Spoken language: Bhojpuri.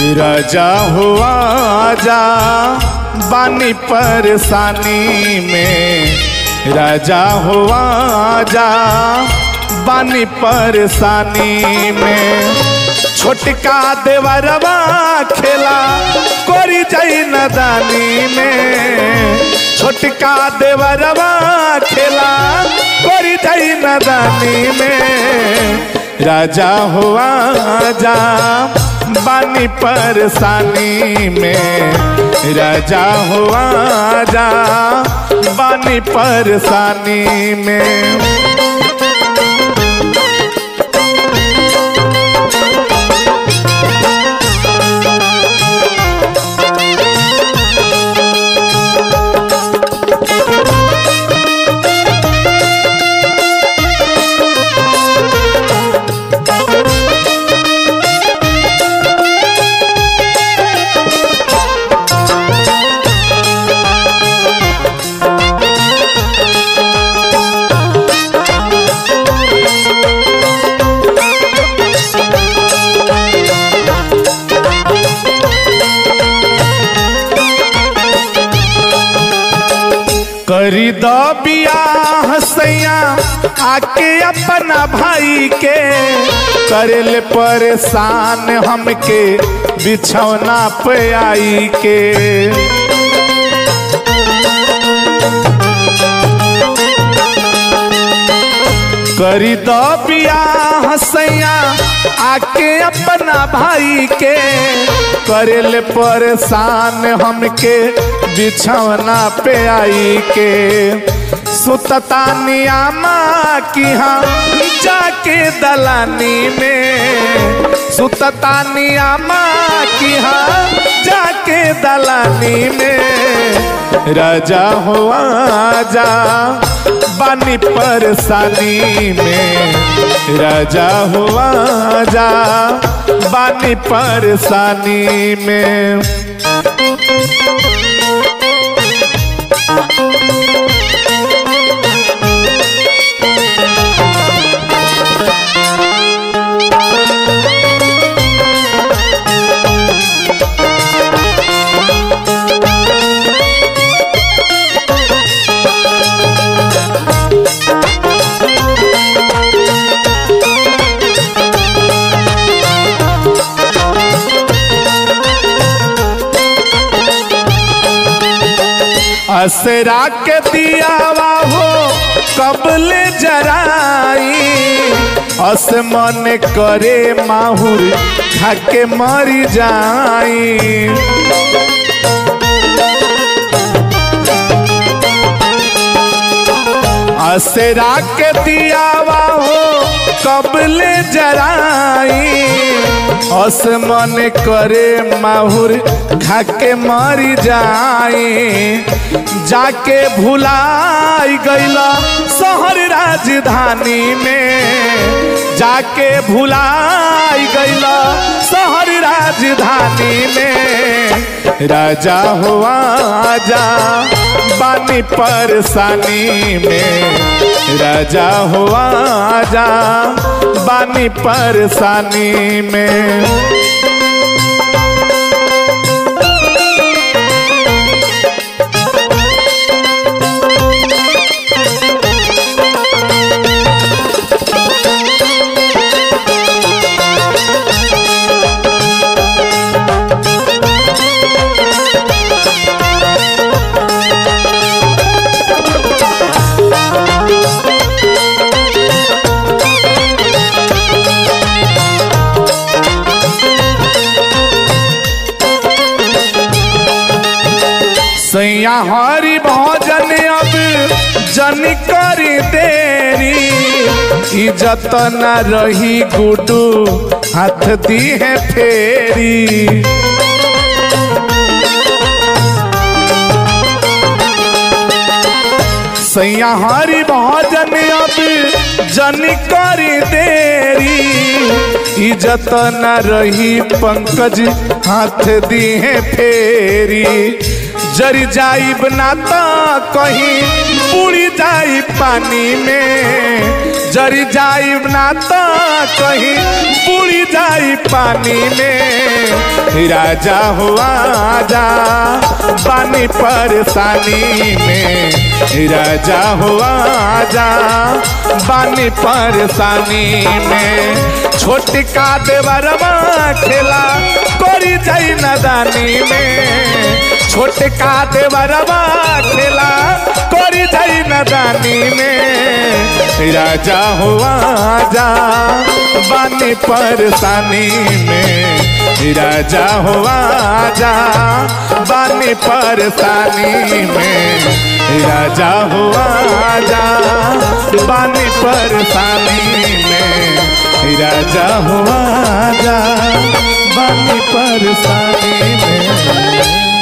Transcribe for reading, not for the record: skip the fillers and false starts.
राजा हुआ जा बानी परेशानी में। राजा हुआ जा बानी परेशानी में। छोटका देवरवा खेला कोरी जाई नदानी में। छोटका देवरवा खेला कोरी जाई नदानी में। राजा हुआ जा बानी परेशानी में। राजा हुआ जा बानी परेशानी में। करी दो बियाह सैया आके अपना भाई के। करेले परेशान हमके बिछौना पे आई के। करी दो बियाह सैया आके अपना भाई के। करेले परेशान हमके बिछौना पे आई के। सुतता नियामा की हाँ जाके दलानी में। सुतता नियामा की हाँ जाके दलानी में। राजा हुआ जा बानी परेशानी में। राजा हुआ जा बानी परेशानी में। असरा के दियावा हो कबले जराई। अस मन करे माहुर खाके मरी जाई। असरा के दियावा हो कबले जराई। अस मन करे माहुर खाके मरी जाई। जाके भुलाई गईला शहर राजधानी में। जाके भुलाई गईला शहर राजधानी में। राजा हुआ जा बानी परेशानी में। राजा हुआ जा बानी परेशानी में। सैया हरि भजन अब जन करी देरी। इज्जत न रही गुडू हाथ दी है फेरी। सैया हरि भजन अब जन करी देरी। इज्जत न रही पंकज हाथ दी है फेरी। जर जाइब ना तो कहीं बुड़ी जाई पानी में जरी जाई ना तो कहीं बुड़ी जाई पानी में राजा हुआ जा बानी परेशानी में राजा हुआ जा बानी परेशानी में छोटका देवरवा खेला कोरी जाई नदानी में छोटका देवरवा खेला कोरी जाई नदानी में राजा हुआ जा बानी परेशानी में राजा हुआ जा बानी परेशानी में राजा हुआ जा बानी परेशानी में राजा हुआ जा बानी परेशानी में।